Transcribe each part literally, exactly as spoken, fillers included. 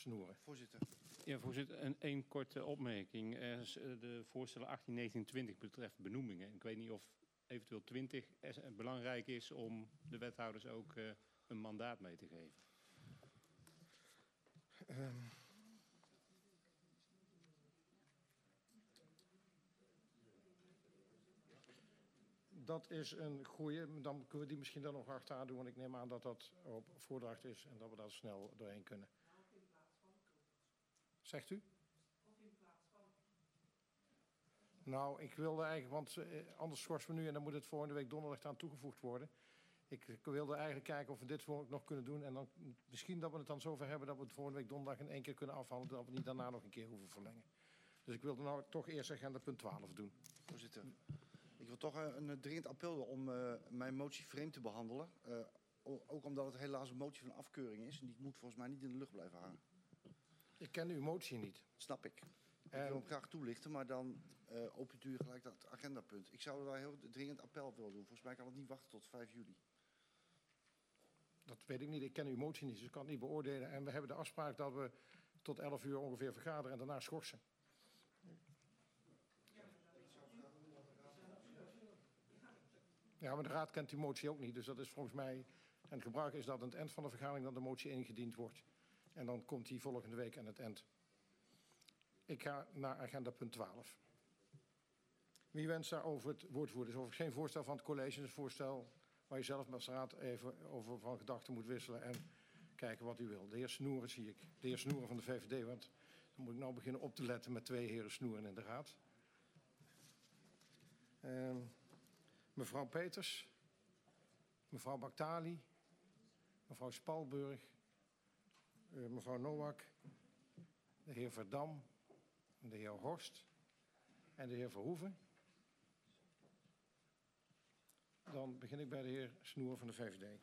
Snoeren. Voorzitter. Ja, voorzitter, een één korte opmerking. Er is, uh, de voorstellen achttien, negentien, twintig betreft benoemingen. Ik weet niet of eventueel twintig belangrijk is om de wethouders ook uh, een mandaat mee te geven. Um. Dat is een goeie. Dan kunnen we die misschien dan nog achteraan doen. Want ik neem aan dat dat op voordracht is en dat we daar snel doorheen kunnen. Zegt u? Of in plaats van? Nou, ik wilde eigenlijk, want uh, anders schorsen we nu en dan moet het volgende week donderdag aan toegevoegd worden. Ik, ik wilde eigenlijk kijken of we dit nog kunnen doen. En dan misschien dat we het dan zover hebben dat we het volgende week donderdag in één keer kunnen afhandelen. Dat we niet daarna nog een keer hoeven verlengen. Dus ik wilde nou toch eerst agenda punt twaalf doen. Voorzitter. Ik wil toch een, een dringend appel om uh, mijn motie vreemd te behandelen. Uh, ook omdat het helaas een motie van afkeuring is. En die moet volgens mij niet in de lucht blijven hangen. Ik ken uw motie niet. Snap ik. Ik En... wil hem graag toelichten, maar dan uh, opent u gelijk dat agendapunt. Ik zou daar heel dringend appel willen doen. Volgens mij kan het niet wachten tot vijf juli. Dat weet ik niet. Ik ken uw motie niet, dus ik kan het niet beoordelen. En we hebben de afspraak dat we tot elf uur ongeveer vergaderen en daarna schorsen. Ja, maar de raad kent die motie ook niet. Dus dat is volgens mij... En het gebruik is dat aan het eind van de vergadering dan de motie ingediend wordt. En dan komt die volgende week aan het eind. Ik ga naar agenda punt twaalf. Wie wenst daarover het woord voeren? Het is overigens geen voorstel van het college. Het is een voorstel waar je zelf met de raad even over van gedachten moet wisselen. En kijken wat u wil. De heer Snoeren zie ik. De heer Snoeren van de V V D. Want dan moet ik nou beginnen op te letten met twee heren Snoeren in de raad. Uh, Mevrouw Peters, mevrouw Baktali, mevrouw Spalburg, uh, mevrouw Nowak, de heer Verdam, de heer Horst en de heer Verhoeven. Dan begin ik bij de heer Snoer van de V V D.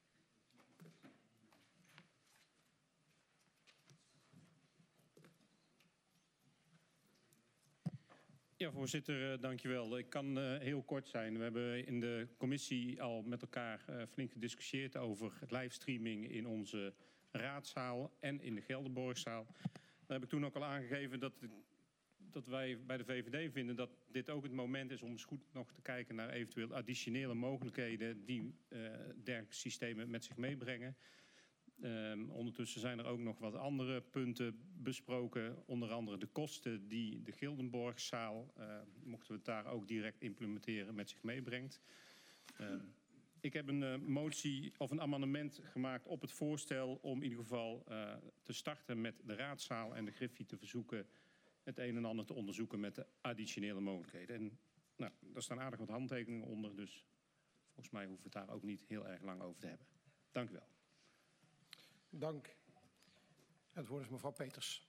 Ja, voorzitter, dank je wel. Ik kan uh, heel kort zijn. We hebben in de commissie al met elkaar uh, flink gediscussieerd over het livestreaming in onze raadzaal en in de Gelderborgzaal. Daar heb ik toen ook al aangegeven dat, dat wij bij de V V D vinden dat dit ook het moment is om eens goed nog te kijken naar eventueel additionele mogelijkheden die uh, dergelijke systemen met zich meebrengen. Um, ondertussen zijn er ook nog wat andere punten besproken. Onder andere de kosten die de Gildenborgzaal, uh, mochten we het daar ook direct implementeren, met zich meebrengt. Uh, ik heb een uh, motie of een amendement gemaakt op het voorstel om in ieder geval uh, te starten met de raadzaal en de Griffie te verzoeken het een en ander te onderzoeken met de additionele mogelijkheden. En nou, daar staan aardig wat handtekeningen onder, dus volgens mij hoeven we het daar ook niet heel erg lang over te hebben. Dank u wel. Dank. Het woord is mevrouw Peters.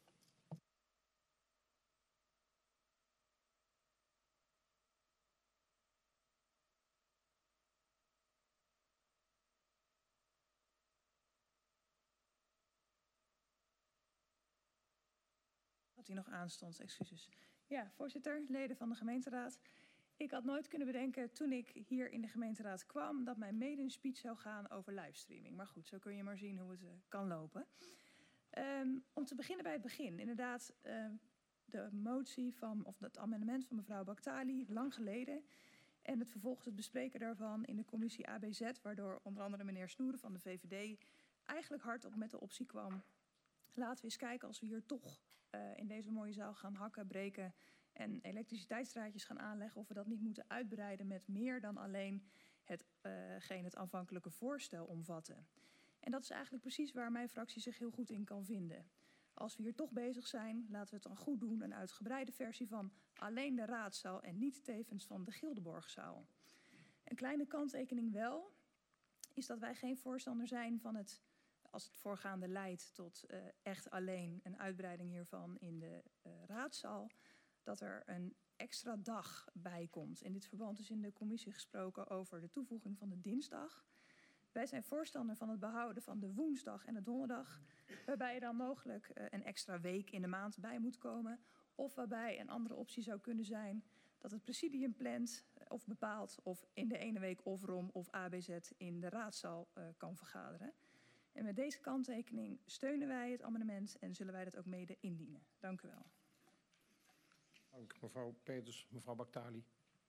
Dat hij nog aanstond, excuses. Ja, voorzitter, leden van de gemeenteraad. Ik had nooit kunnen bedenken toen ik hier in de gemeenteraad kwam dat mijn mede een speech zou gaan over livestreaming. Maar goed, zo kun je maar zien hoe het uh, kan lopen. Um, om te beginnen bij het begin. Inderdaad, uh, de motie van, of het amendement van mevrouw Baktali, lang geleden. En het vervolgens het bespreken daarvan in de commissie A B Z, waardoor onder andere meneer Snoeren van de V V D eigenlijk hardop met de optie kwam. Laten we eens kijken als we hier toch uh, in deze mooie zaal gaan hakken, breken en elektriciteitsdraadjes gaan aanleggen, of we dat niet moeten uitbreiden met meer dan alleen hetgeen uh, het aanvankelijke voorstel omvatte. En dat is eigenlijk precies waar mijn fractie zich heel goed in kan vinden. Als we hier toch bezig zijn, laten we het dan goed doen, een uitgebreide versie van alleen de raadzaal en niet tevens van de Gildenborgzaal. Een kleine kanttekening wel, is dat wij geen voorstander zijn van het, als het voorgaande leidt tot uh, echt alleen een uitbreiding hiervan in de uh, raadzaal, dat er een extra dag bij komt. In dit verband is in de commissie gesproken over de toevoeging van de dinsdag. Wij zijn voorstander van het behouden van de woensdag en de donderdag, waarbij er dan mogelijk uh, een extra week in de maand bij moet komen. Of waarbij een andere optie zou kunnen zijn dat het presidium plant of bepaalt of in de ene week of R O M of A B Z in de raadzaal uh, kan vergaderen. En met deze kanttekening steunen wij het amendement en zullen wij dat ook mede indienen. Dank u wel. Dank mevrouw Peters. Mevrouw Baktali.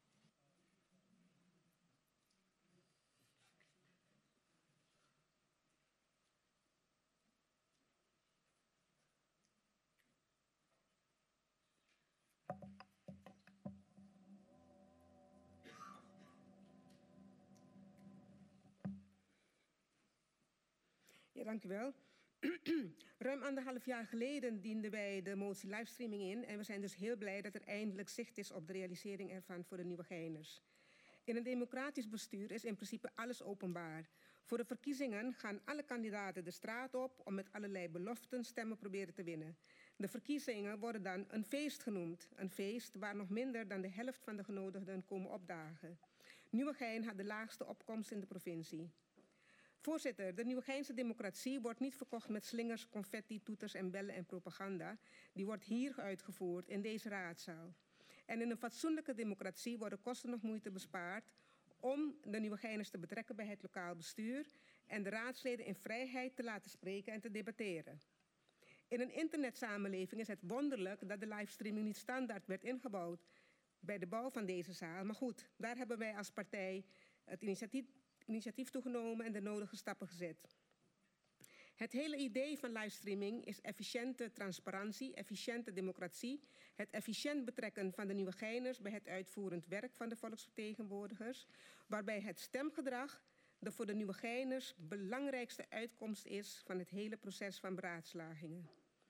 Ja, dank u wel. Ruim anderhalf jaar geleden dienden wij de motie livestreaming in en we zijn dus heel blij dat er eindelijk zicht is op de realisering ervan voor de Nieuwegeiners. In een democratisch bestuur is in principe alles openbaar. Voor de verkiezingen gaan alle kandidaten de straat op om met allerlei beloften stemmen proberen te winnen. De verkiezingen worden dan een feest genoemd. Een feest waar nog minder dan de helft van de genodigden komen opdagen. Nieuwegein had de laagste opkomst in de provincie. Voorzitter, de Nieuwegeinse democratie wordt niet verkocht met slingers, confetti, toeters en bellen en propaganda. Die wordt hier uitgevoerd, in deze raadzaal. En in een fatsoenlijke democratie worden kosten nog moeite bespaard om de Nieuwegeiners te betrekken bij het lokaal bestuur en de raadsleden in vrijheid te laten spreken en te debatteren. In een internetsamenleving is het wonderlijk dat de livestreaming niet standaard werd ingebouwd bij de bouw van deze zaal. Maar goed, daar hebben wij als partij het initiatief initiatief toegenomen en de nodige stappen gezet. Het hele idee van livestreaming is efficiënte transparantie, efficiënte democratie, het efficiënt betrekken van de Nieuwegeiners bij het uitvoerend werk van de volksvertegenwoordigers, waarbij het stemgedrag de voor de Nieuwegeiners belangrijkste uitkomst is van het hele proces van beraadslagingen.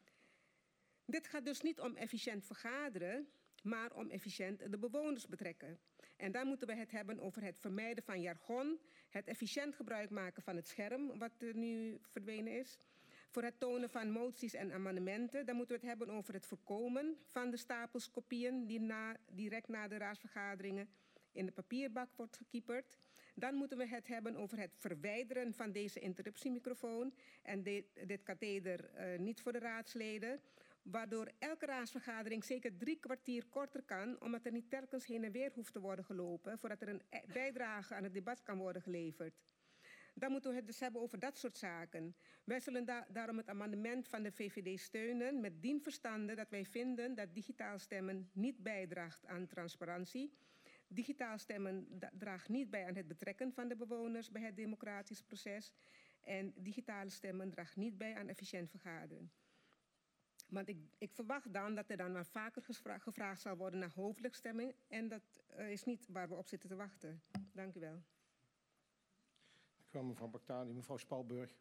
Dit gaat dus niet om efficiënt vergaderen, maar om efficiënt de bewoners betrekken. En dan moeten we het hebben over het vermijden van jargon, het efficiënt gebruik maken van het scherm, wat er nu verdwenen is. Voor het tonen van moties en amendementen, dan moeten we het hebben over het voorkomen van de stapels kopieën die na, direct na de raadsvergaderingen in de papierbak wordt gekieperd. Dan moeten we het hebben over het verwijderen van deze interruptiemicrofoon en dit, dit katheder uh, niet voor de raadsleden, waardoor elke raadsvergadering zeker drie kwartier korter kan, omdat er niet telkens heen en weer hoeft te worden gelopen, voordat er een bijdrage aan het debat kan worden geleverd. Dan moeten we het dus hebben over dat soort zaken. Wij zullen da daarom het amendement van de V V D steunen, met dien verstande dat wij vinden dat digitaal stemmen niet bijdraagt aan transparantie. Digitaal stemmen draagt niet bij aan het betrekken van de bewoners bij het democratisch proces. En digitale stemmen draagt niet bij aan efficiënt vergaderen. Want ik, ik verwacht dan dat er dan maar vaker gevra gevraagd zal worden naar hoofdelijke stemming. En dat uh, is niet waar we op zitten te wachten. Dank u wel. Dank u wel, mevrouw Baktali. Mevrouw Spalburg.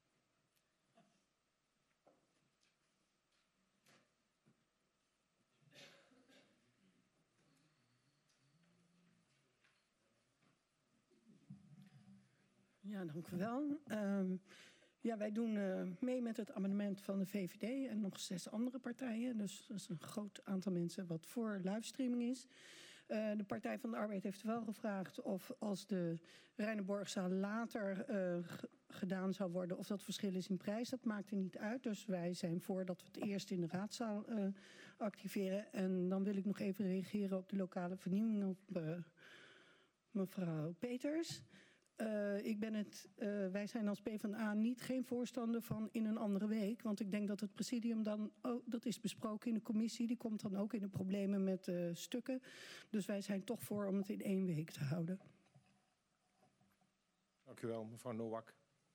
Ja, dank u wel. Um, ja, wij doen uh, mee met het amendement van de V V D en nog zes andere partijen. Dus dat is een groot aantal mensen wat voor livestreaming is. Uh, de Partij van de Arbeid heeft wel gevraagd of als de Reiniborgzaal later uh, gedaan zou worden, of dat verschil is in prijs. Dat maakt er niet uit. Dus wij zijn voor dat we het eerst in de raadzaal uh, activeren. En dan wil ik nog even reageren op de lokale vernieuwing op uh, mevrouw Peters. Uh, ik ben het, uh, wij zijn als PvdA niet geen voorstander van in een andere week. Want ik denk dat het presidium dan, oh, dat is besproken in de commissie. Die komt dan ook in de problemen met uh, stukken. Dus wij zijn toch voor om het in één week te houden. Dank u wel, mevrouw Nowak.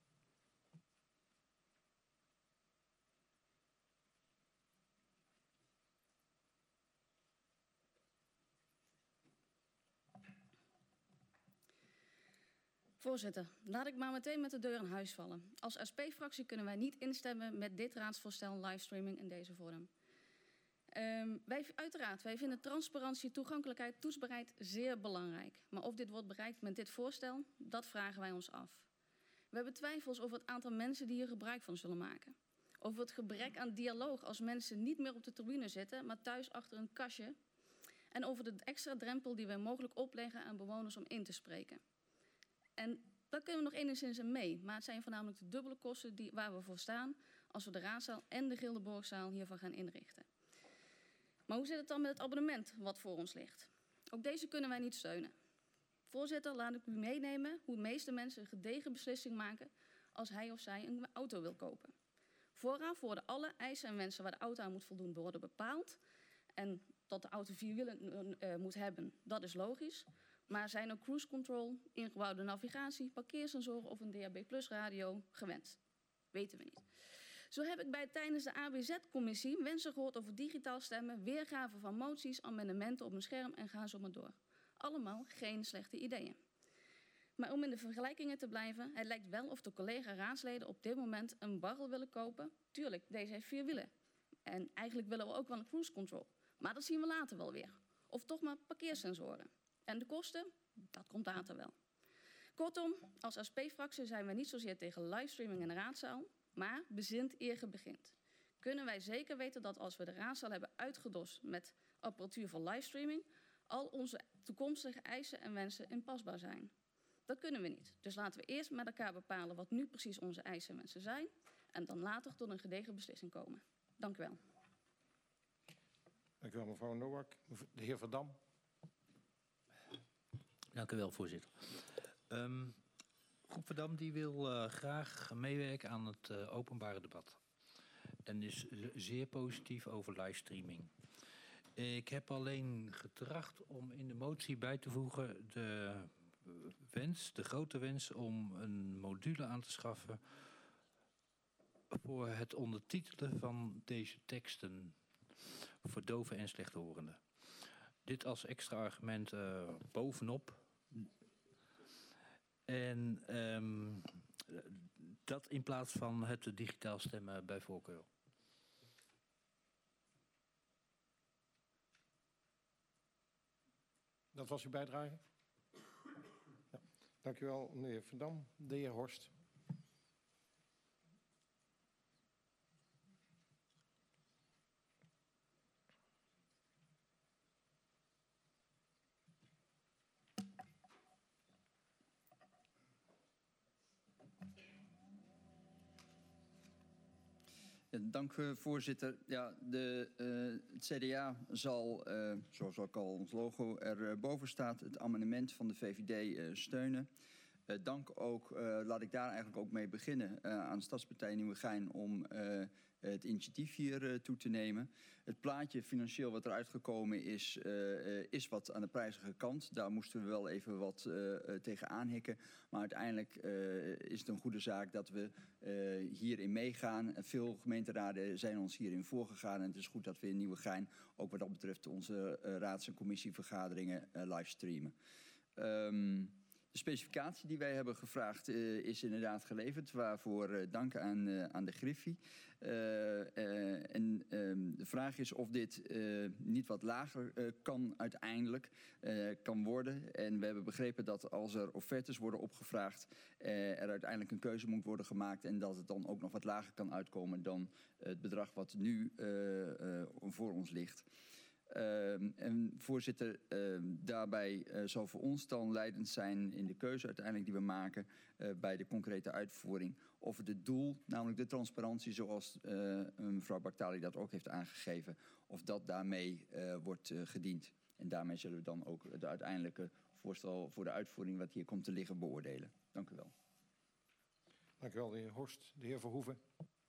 Voorzitter, laat ik maar meteen met de deur in huis vallen. Als S P-fractie kunnen wij niet instemmen met dit raadsvoorstel livestreaming in deze vorm. Um, wij, uiteraard, wij vinden transparantie, toegankelijkheid, toetsbaarheid zeer belangrijk. Maar of dit wordt bereikt met dit voorstel, dat vragen wij ons af. We hebben twijfels over het aantal mensen die hier gebruik van zullen maken. Over het gebrek aan dialoog als mensen niet meer op de tribune zitten, maar thuis achter een kastje. En over de extra drempel die wij mogelijk opleggen aan bewoners om in te spreken. En daar kunnen we nog enigszins in mee. Maar het zijn voornamelijk de dubbele kosten die, waar we voor staan als we de raadzaal en de Gildeborgzaal hiervan gaan inrichten. Maar hoe zit het dan met het abonnement wat voor ons ligt? Ook deze kunnen wij niet steunen. Voorzitter, laat ik u meenemen hoe de meeste mensen een gedegen beslissing maken als hij of zij een auto wil kopen. Vooraf worden alle eisen en wensen waar de auto aan moet voldoen worden bepaald. En dat de auto vier wielen uh, moet hebben, dat is logisch. Maar zijn ook cruise control, ingebouwde navigatie, parkeersensoren of een D A B plus radio gewenst? Weten we niet. Zo heb ik bij tijdens de A B Z-commissie wensen gehoord over digitaal stemmen, weergave van moties, amendementen op een scherm en ga zo maar door. Allemaal geen slechte ideeën. Maar om in de vergelijkingen te blijven, het lijkt wel of de collega-raadsleden op dit moment een barrel willen kopen. Tuurlijk, deze heeft vier wielen. En eigenlijk willen we ook wel een cruise control. Maar dat zien we later wel weer. Of toch maar parkeersensoren. En de kosten, dat komt later wel. Kortom, als S P-fractie zijn we niet zozeer tegen livestreaming in de raadzaal, maar bezint eer ge begint. Kunnen wij zeker weten dat als we de raadzaal hebben uitgedost met apparatuur voor livestreaming, al onze toekomstige eisen en wensen inpasbaar zijn? Dat kunnen we niet. Dus laten we eerst met elkaar bepalen wat nu precies onze eisen en wensen zijn en dan later tot een gedegen beslissing komen. Dank u wel. Dank u wel, mevrouw Nowak. De heer Van Dam. Dank u wel, voorzitter. Um, Groep Van Dam die wil uh, graag meewerken aan het uh, openbare debat. En is zeer positief over livestreaming. Ik heb alleen getracht om in de motie bij te voegen de wens, de grote wens om een module aan te schaffen voor het ondertitelen van deze teksten voor doven en slechthorenden. Dit als extra argument uh, bovenop. En um, dat in plaats van het digitaal stemmen bij voorkeur. Dat was uw bijdrage? Ja. Dank u wel, meneer Van Dam. De heer Horst. Dank u, voorzitter. Ja, de, uh, het C D A zal, uh, zoals ook al ons logo erboven staat, het amendement van de V V D uh, steunen. Uh, dank ook, uh, laat ik daar eigenlijk ook mee beginnen, uh, aan de Stadspartij Nieuwegein om uh, het initiatief hier uh, toe te nemen. Het plaatje financieel wat eruit gekomen is, uh, uh, is wat aan de prijzige kant. Daar moesten we wel even wat uh, uh, tegen aanhikken. Maar uiteindelijk uh, is het een goede zaak dat we uh, hierin meegaan. Veel gemeenteraden zijn ons hierin voorgegaan. En het is goed dat we in Nieuwegein ook wat dat betreft onze uh, raads- en commissievergaderingen uh, livestreamen. Um, De specificatie die wij hebben gevraagd uh, is inderdaad geleverd, waarvoor uh, dank aan, uh, aan de Griffie. Uh, uh, en uh, de vraag is of dit uh, niet wat lager uh, kan uiteindelijk uh, kan worden. En we hebben begrepen dat als er offertes worden opgevraagd, uh, er uiteindelijk een keuze moet worden gemaakt en dat het dan ook nog wat lager kan uitkomen dan uh, het bedrag wat nu uh, uh, voor ons ligt. Uh, en voorzitter, uh, daarbij uh, zal voor ons dan leidend zijn in de keuze uiteindelijk die we maken uh, bij de concrete uitvoering. Of het, het doel, namelijk de transparantie zoals uh, mevrouw Baktali dat ook heeft aangegeven, of dat daarmee uh, wordt uh, gediend. En daarmee zullen we dan ook de uiteindelijke voorstel voor de uitvoering wat hier komt te liggen beoordelen. Dank u wel. Dank u wel, de heer Horst. De heer Verhoeven.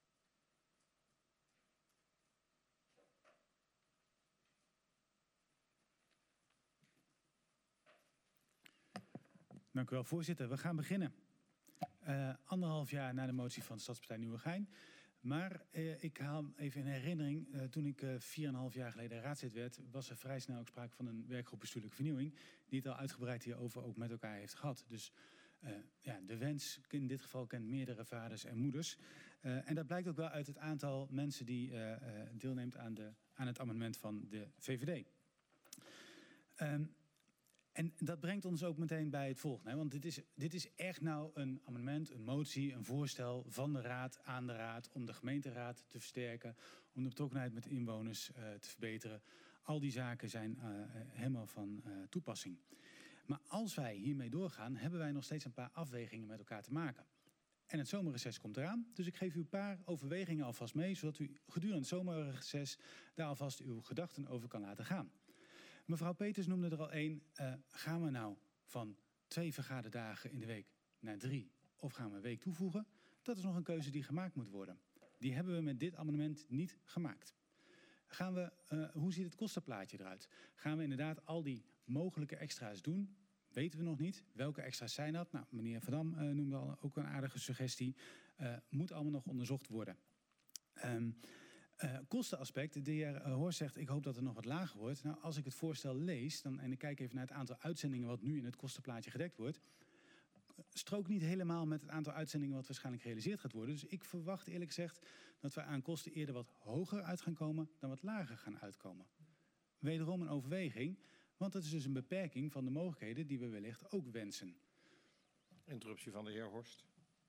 Dank u wel, voorzitter. We gaan beginnen. Uh, anderhalf jaar na de motie van de Stadspartij Nieuwegein. Maar uh, ik haal even in herinnering, uh, toen ik uh, vier en een half jaar geleden raadslid werd, was er vrij snel ook sprake van een werkgroep bestuurlijke vernieuwing, die het al uitgebreid hierover ook met elkaar heeft gehad. Dus uh, ja, de wens in dit geval kent meerdere vaders en moeders. Uh, en dat blijkt ook wel uit het aantal mensen die uh, uh, deelneemt aan, de, aan het amendement van de V V D. Um, En dat brengt ons ook meteen bij het volgende. Hè? Want dit is, dit is echt nou een amendement, een motie, een voorstel van de raad aan de raad om de gemeenteraad te versterken, om de betrokkenheid met inwoners uh, te verbeteren. Al die zaken zijn uh, helemaal van uh, toepassing. Maar als wij hiermee doorgaan, hebben wij nog steeds een paar afwegingen met elkaar te maken. En het zomerreces komt eraan, dus ik geef u een paar overwegingen alvast mee, zodat u gedurende het zomerreces daar alvast uw gedachten over kan laten gaan. Mevrouw Peters noemde er al één. Uh, gaan we nou van twee vergaderdagen in de week naar drie? Of gaan we een week toevoegen? Dat is nog een keuze die gemaakt moet worden. Die hebben we met dit amendement niet gemaakt. Gaan we, uh, hoe ziet het kostenplaatje eruit? Gaan we inderdaad al die mogelijke extra's doen? Weten we nog niet. Welke extra's zijn dat? Nou, meneer Van Dam uh, noemde al ook een aardige suggestie. Uh, moet allemaal nog onderzocht worden. Um, uh, kostenaspect. De heer uh, Horst zegt, ik hoop dat het nog wat lager wordt. Nou, als ik het voorstel lees, dan, en ik kijk even naar het aantal uitzendingen wat nu in het kostenplaatje gedekt wordt, strookt niet helemaal met het aantal uitzendingen wat waarschijnlijk gerealiseerd gaat worden. Dus ik verwacht eerlijk gezegd dat we aan kosten eerder wat hoger uit gaan komen dan wat lager gaan uitkomen. Wederom een overweging, want dat is dus een beperking van de mogelijkheden die we wellicht ook wensen. Interruptie van de heer Horst.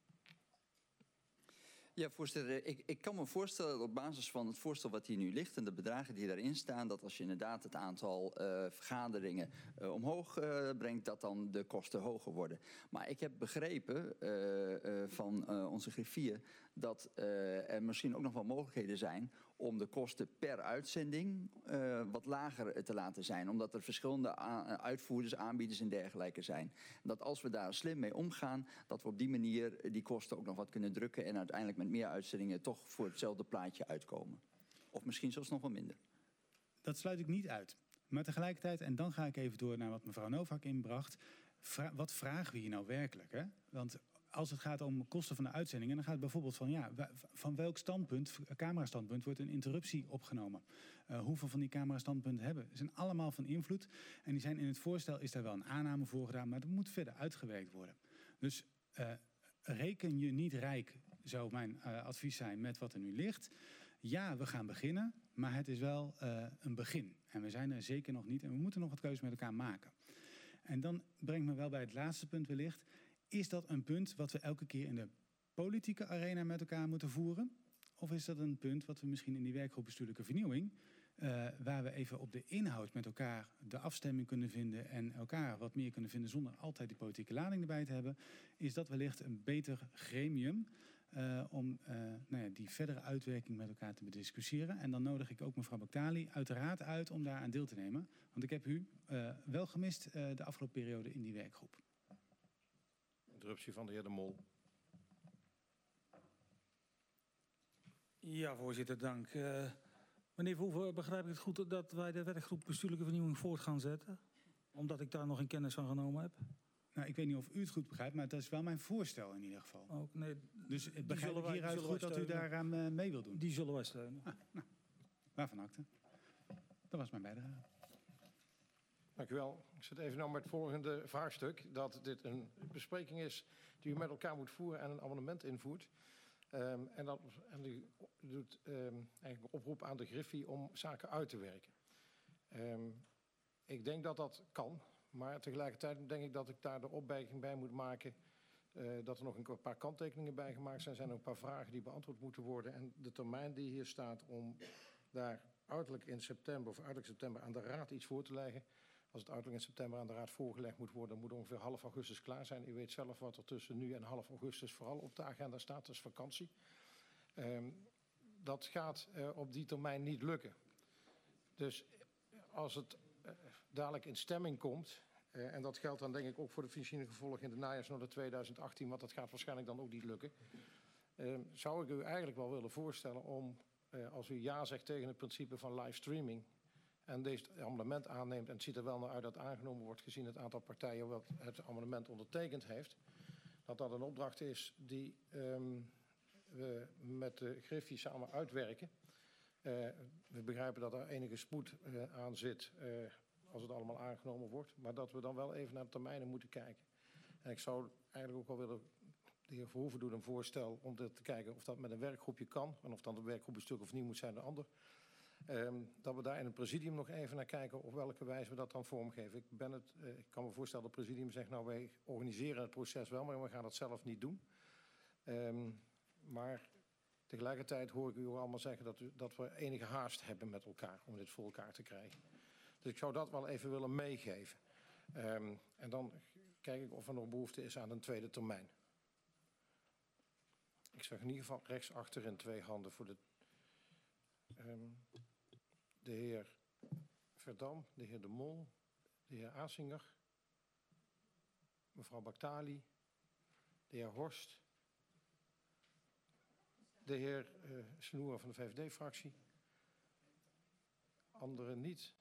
Ja, voorzitter, ik, ik kan me voorstellen dat op basis van het voorstel wat hier nu ligt en de bedragen die daarin staan, dat als je inderdaad het aantal uh, vergaderingen uh, omhoog uh, brengt, dat dan de kosten hoger worden. Maar ik heb begrepen uh, uh, van uh, onze griffier dat uh, er misschien ook nog wel mogelijkheden zijn om de kosten per uitzending uh, wat lager te laten zijn. Omdat er verschillende uitvoerders, aanbieders en dergelijke zijn. En dat als we daar slim mee omgaan, dat we op die manier die kosten ook nog wat kunnen drukken en uiteindelijk met meer uitzendingen toch voor hetzelfde plaatje uitkomen. Of misschien zelfs nog wel minder. Dat sluit ik niet uit. Maar tegelijkertijd, en dan ga ik even door naar wat mevrouw Novak inbracht. Vra- wat vragen we hier nou werkelijk? Hè? Want als het gaat om kosten van de uitzendingen, dan gaat het bijvoorbeeld van, ja, van welk standpunt, camerastandpunt, wordt een interruptie opgenomen? Uh, hoeveel van die camerastandpunten hebben? Ze zijn allemaal van invloed. En die zijn in het voorstel, is daar wel een aanname voor gedaan, maar dat moet verder uitgewerkt worden. Dus uh, reken je niet rijk, zou mijn uh, advies zijn, met wat er nu ligt. Ja, we gaan beginnen, maar het is wel uh, een begin. En we zijn er zeker nog niet en we moeten nog wat keuzes met elkaar maken. En dan brengt me wel bij het laatste punt wellicht. Is dat een punt wat we elke keer in de politieke arena met elkaar moeten voeren? Of is dat een punt wat we misschien in die werkgroep bestuurlijke vernieuwing, uh, waar we even op de inhoud met elkaar de afstemming kunnen vinden en elkaar wat meer kunnen vinden zonder altijd die politieke lading erbij te hebben, is dat wellicht een beter gremium uh, om uh, nou ja, die verdere uitwerking met elkaar te bediscussiëren. En dan nodig ik ook mevrouw Baktali uiteraard uit om daar aan deel te nemen. Want ik heb u uh, wel gemist uh, de afgelopen periode in die werkgroep. Interruptie van de heer De Mol. Ja, voorzitter, dank. Uh, meneer Verhoeven, begrijp ik het goed dat wij de werkgroep bestuurlijke vernieuwing voort gaan zetten? Omdat ik daar nog geen kennis van genomen heb? Nou, ik weet niet of u het goed begrijpt, maar dat is wel mijn voorstel in ieder geval. Ook, nee, dus ik begrijp ik hieruit goed dat u daaraan uh, mee wilt doen? Die zullen wij steunen. Ah, nou, waarvan akte. Dat was mijn bijdrage. Dank u wel. Ik zit even nou met het volgende vraagstuk. Dat dit een bespreking is die u met elkaar moet voeren en een amendement invoert. Um, en, dat, en u doet um, eigenlijk een oproep aan de Griffie om zaken uit te werken. Um, ik denk dat dat kan. Maar tegelijkertijd denk ik dat ik daar de opmerking bij moet maken. Uh, dat er nog een paar kanttekeningen bij gemaakt zijn. Er zijn ook een paar vragen die beantwoord moeten worden. En de termijn die hier staat om daar uiterlijk in september of uiterlijk september aan de Raad iets voor te leggen. Als het uiterlijk in september aan de Raad voorgelegd moet worden, moet ongeveer half augustus klaar zijn. U weet zelf wat er tussen nu en half augustus vooral op de agenda staat, dat is vakantie. Um, dat gaat uh, op die termijn niet lukken. Dus als het uh, dadelijk in stemming komt, uh, en dat geldt dan denk ik ook voor de financiële gevolgen in de najaarsnota tweeduizend achttien, want dat gaat waarschijnlijk dan ook niet lukken, uh, zou ik u eigenlijk wel willen voorstellen om, uh, als u ja zegt tegen het principe van livestreaming, en deze amendement aanneemt, en het ziet er wel naar uit dat aangenomen wordt gezien het aantal partijen wat het amendement ondertekend heeft, dat dat een opdracht is die um, we met de Griffie samen uitwerken. Uh, we begrijpen dat er enige spoed uh, aan zit uh, als het allemaal aangenomen wordt, maar dat we dan wel even naar de termijnen moeten kijken. En ik zou eigenlijk ook wel willen, de heer Verhoeven doet een voorstel om te kijken of dat met een werkgroepje kan, en of dan de werkgroep een stuk of niet moet zijn de ander. Um, dat we daar in het presidium nog even naar kijken op welke wijze we dat dan vormgeven. Ik, ben het, uh, ik kan me voorstellen dat het presidium zegt, nou wij organiseren het proces wel, maar we gaan het zelf niet doen. Um, maar tegelijkertijd hoor ik u allemaal zeggen dat, u, dat we enige haast hebben met elkaar om dit voor elkaar te krijgen. Dus ik zou dat wel even willen meegeven. Um, en dan kijk ik of er nog behoefte is aan een tweede termijn. Ik zag in ieder geval rechts achterin twee handen voor de... Um, de heer Verdam, de heer De Mol, de heer Asinger, mevrouw Baktali, de heer Horst, De heer uh, Senoer van de V V D-fractie. Anderen niet.